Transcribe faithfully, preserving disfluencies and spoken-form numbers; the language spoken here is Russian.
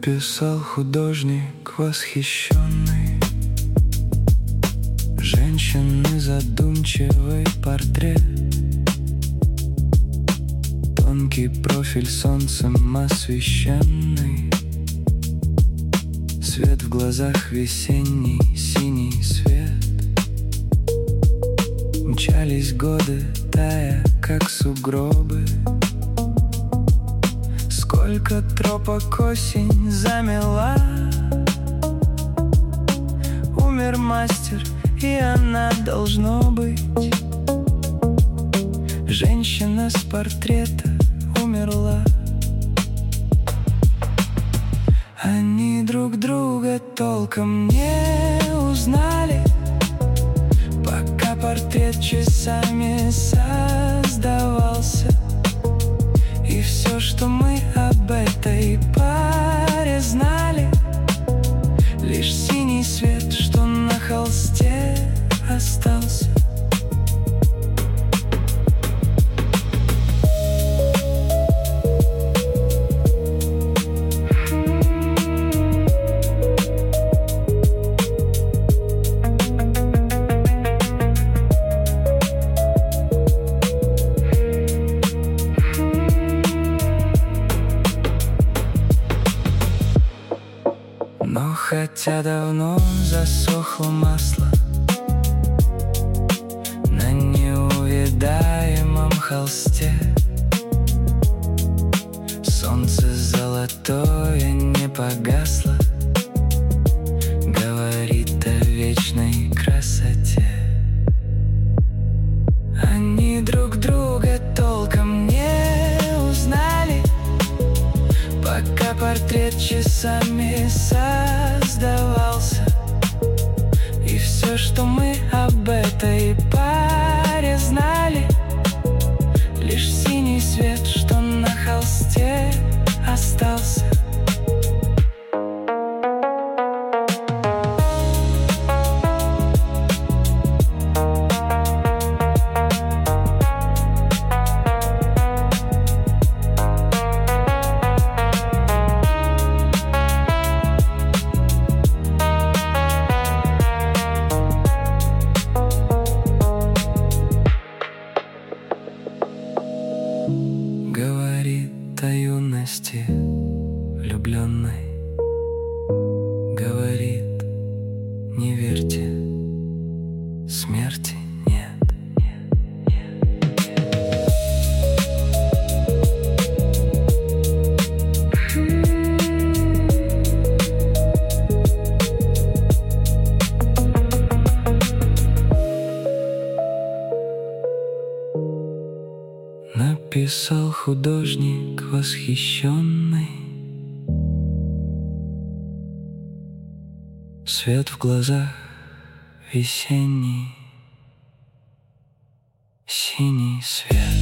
Написал художник восхищенный женщины задумчивый портрет. Тонкий профиль солнцем освещенный, свет в глазах весенний, синий свет. Мчались годы, тая, как сугробы. Сколько тропок осень замела. Умер мастер, и она, должно быть, женщина с портрета умерла. Они друг друга толком не узнали, пока портрет часами создавался. И все, что мы об этой паре знали, лишь синий свет, что на холсте остался. Но хотя давно засохло масло на неувидаемом холсте, солнце золотое не погасло, говорит о вечной красоте. Они друг друга толком не узнали, пока портрет часами создавался. И все, что мы об этой паре знали, лишь синий свет, что на холсте остался. Говорит о юности влюбленной, говорит, не верьте, смерти нет. Написал художник восхищенный, свет в глазах весенний, синий свет.